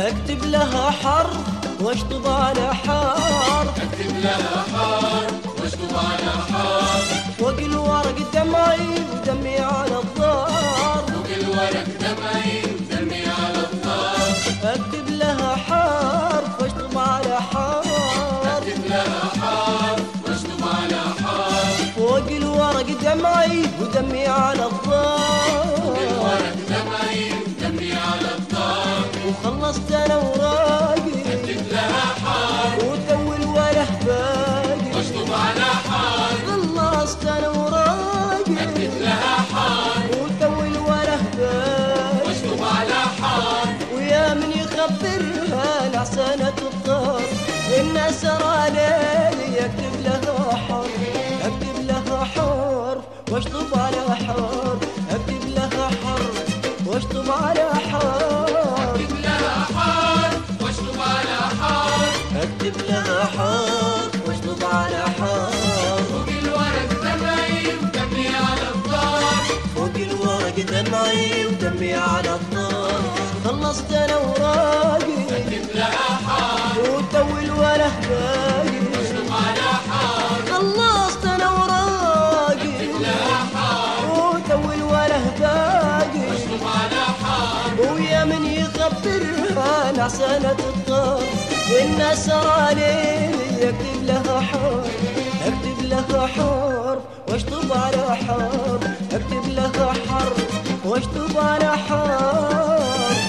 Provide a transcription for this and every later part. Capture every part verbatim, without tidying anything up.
اكتب لها حرف واشطب على حرف، اكتب لها حرف واشطب على حرف، فوق الورق دمعي ودمي على الظهر، فوق الورق دمعي ودمي على الظهر، اكتب لها حرف واشطب على حرف، اكتب لها حرف واشطب على حرف، فوق الورق دمعي ودمي على الظهر، فوق الورق دمعي ودمي على الظهر، وخلصت انا وراقي اكتب لها حرف وتول وله باقي، واشطب على حرف، خلصت انا وراقي اكتب لها حرف وتول وله باقي، واشطب على حرف، ويا من يخبرها لحسنة الطار الناس رالي اكتب لها حرف، اكتب لها حرف واشطب على حرف، اكتب لها حرف واشطب على حرف، اكتب لها حرف واشطب على حرف، اكتب لها حرف واشطب على حرف، فوق الورق دمعي ودمي على الظهر، فوق الورق دمعي ودمي على النار، خلصت انا وراقي اكتب لها حرف وتول وله باقي، واشطب على حرف، خلصت انا وراقي لها حرف وتول وله باقي، واشطب على حرف، ويا من يخبرها لحسنة الطار الناس رالي اكتب لها حرف، اكتب لها حرف واشطب على حرف، اكتب لها حرف واشطب على حرف.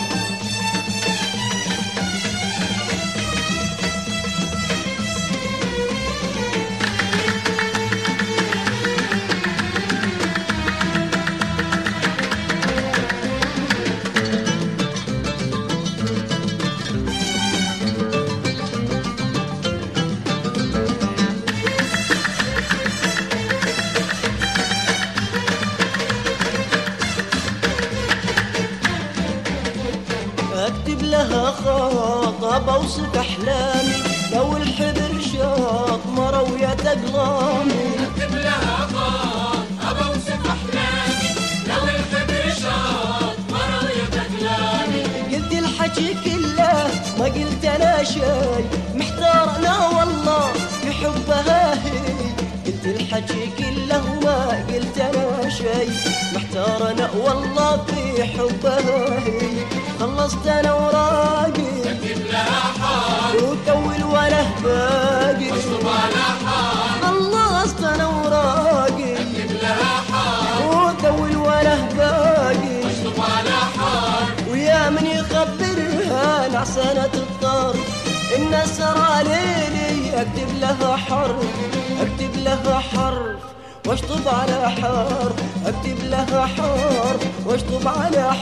اكتب لها خطاب اوصف احلامي لو الحبر شاط مروية اقلامي، اكتب لها خط ابى اوصف احلامي لو الحبر شاط مروية اقلامي، قلت الحكي كله ما قلت انا شي، محتار انا والله في حبها هي، قلت الحكي كله ما قلت انا شي، محتار انا والله في حبها هي، خلصت انا وراقي اكتب لها حرف وتول وله باقي، واشطب على حرف، خلصت انا وراقي اكتب لها حرف وتول وله باقي، واشطب على حرف، ويا من يخبرها لحسنة الطار الناس راليلي اكتب لها حرف، اكتب لها حرف واشطب على حرف، اكتب لها حرف واشطب على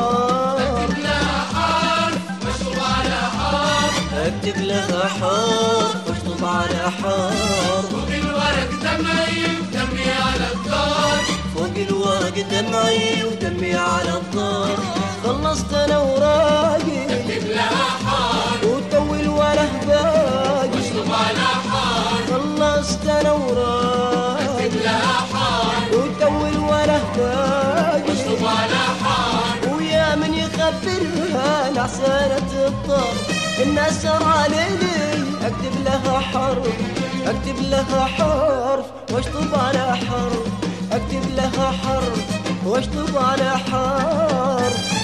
حرف، اكتب لها حرف واشطب على حرف، اكتب لها حرف واشطب على حرف، فوق الورق دمعي ودمي على الدار، فوق الورق دمعي ودمي على الدار، خلصت انا وراقي اكتب لها حرف وتول وله باقي، واشطب على حرف، خلصت انا وراقي اكتب لها حرف وتول وله باقي، واشطب على حرف، ويا من يخبرها لحسنة الطار الناس راليلي اكتب لها حرف، اكتب لها حرف واشطب على حرف، اكتب لها حرف واشطب على حرف.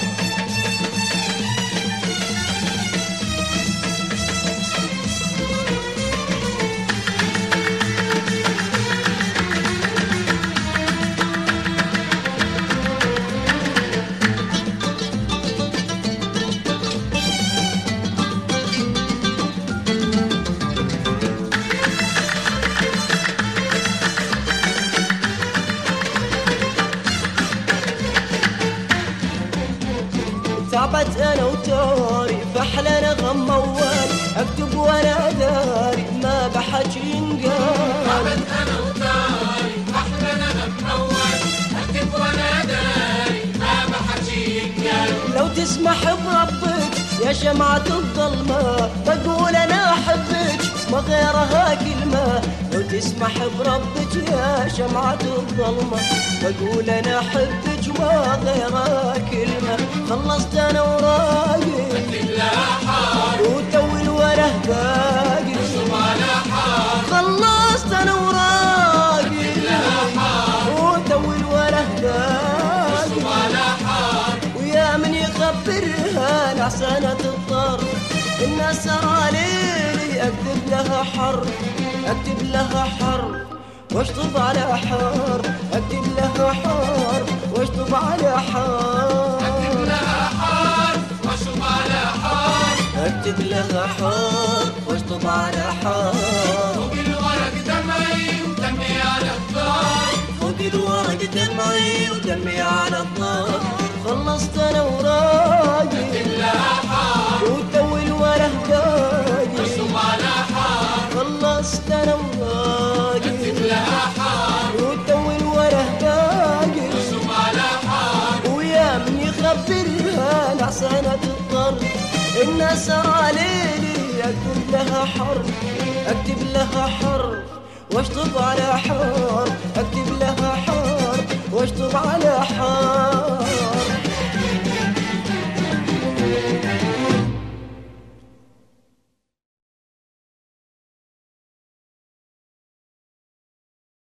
تعبت انا وتاري فاحلى نغم موال، اكتب وانا داري ما بحكي انقال، تعبت انا وطاري احلى نغم اول، اكتب وانا داري ما بحكي قال، لو تسمح بربك يا شمعة الظلمة بقول انا احبك ما غيرها كلمة، لو تسمح بربك يا شمعة الظلمة بقول انا احبك ما غيرها كلمة، خلصت انا وراقي اكتب لها حرف لها حرف اكتب لها حرف واشطب على حرف اكتب لها حرف واشطب على حرف اكتب لها حرف واشطب على حرف اكتب لها حرف واشطب على حرف فوق الورق دمعي ودمي على الدار فوق الورق دمعي ودمي على النار خلصت انا وراقي اكتب لها حرف وتوي الوره باقي واشطب على حرف خلصت انا وراقي اكتب لها حرف وتوي الوره باقي واشطب على حرف ويا من يخبرها لعسانة الضر الناس عليلي اكتب لها حرف اكتب لها حرف واشطب على حرف